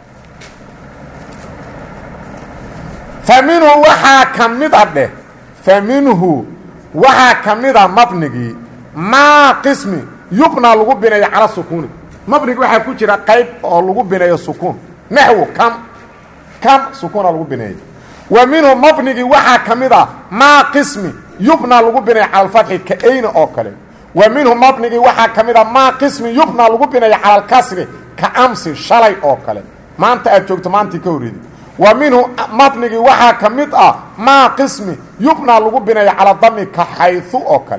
fa minhu waxaa ka mid a dheh fa minhu waxaa ka mida mabnigii maa qismi yubnaa lagu bineeyo cala sukuuni mabnigi waxaa ku jira qayb oo lagu bineeyo sukuun naxwu kam kam sukuuna lagu bineeyo wa minhu mabnigii waxaa ka mid a maa qismi yubnaa lagu bineeyo cala alfatxi ka ayna oo kale wa minhu mabnigii waxaa ka mid a maa qismi yubnaa lagu bineeyo cala alkasri ka amsi shalay oo kale maanta aad joogto maantii ka horreedi wa minhu mabnigii waxaa ka mid ah maa qismi yubnaa lagu bineeyo cala dami ka xayثu oo kale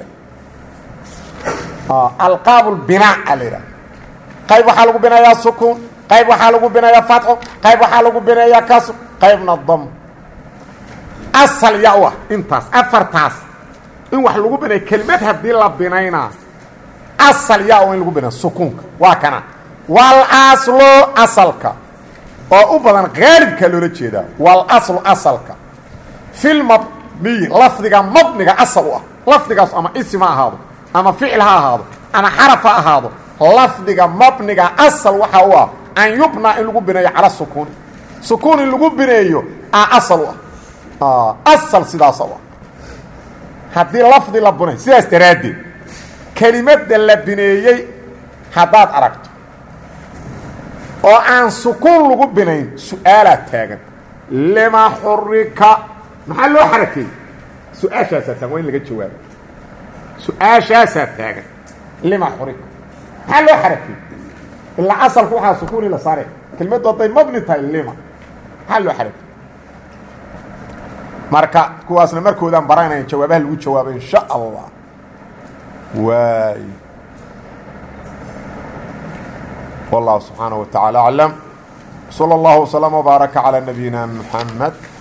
alqaab اlbinaa a la yidhaha qayb waxaa lagu bineeyaa sukuun qayb waxaa lagu bineeyaa fatxo qayb waxaa lagu bineeyaa kasr qaybna dam asal ya u ah intaas afartaas in wax lagu bineeyo kelimad haddii la binaynaa asal ya u in lagu bineeyo sukuunka waa kana walaslu asalka oo u badan qaalibka loola jeedaa walaslu asalka filmabniyi lafdiga mabniga asal u ah lafdigaas ama isim ha ahaado ama ficil ha ahaado ama xaraf ha ahaado lafdiga mabniga asal waxaa u ah an yubnaa in lagu bineeyo cala sukuuni sukuun in lagu bineeyo a asal u ah asal sidaasa u ah haddii lafdi la bunay sidaas daraaddeed kelimadda la bineeyey haddaad aragto oo aan sukuun lagu binayn su-aalaa taagan lima xurika maxaa loo xarakeeyey su-aashaasaa taagan waa in laga jawaabo su-aashaasaa taagan lima xurika maxaa loo xarakeeyey ilaa asalku waxaa sukuuni la saare kelmaddu hadday mabni tahay lima maxaa loo xarakeeyey marka kuwaasna markoodaan baranayn jawaabaha lagu jawaabo in sha allah waay والله سبحانه وتعالى أعلم صلى الله وسلم وبارك على نبينا محمد